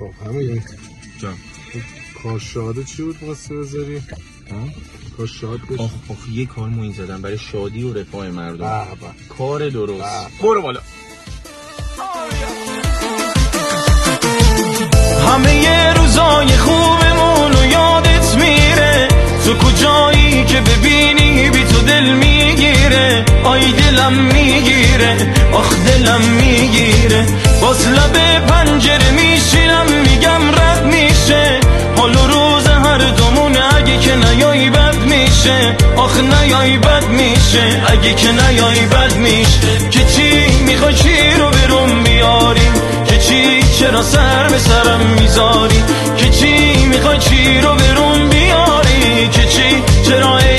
خب همین جان کاشاده چی بود واسه بذاری؟ کاشاد بشه یه کار مهم زدم برای شادی و رفاه مردم. کار درست. برو بالا. همه ی روزای خوبمونو یادت میره، تو کجایی که ببینی بی تو دل میگیره، آی دلم میگیره، آخ دلم میگیره، باز لب پنجره میشینم میگم رد میشه، حال و روز هر دومون اگه که نیایی بد میشه، آخ نیایی بد میشه، اگه که نیایی بد میشه، که چی میخوای چی رو برون بیاری، که چی چرا سر به سرم میذاری، که چی میخوای چی رو برون بیاری، که چی چرا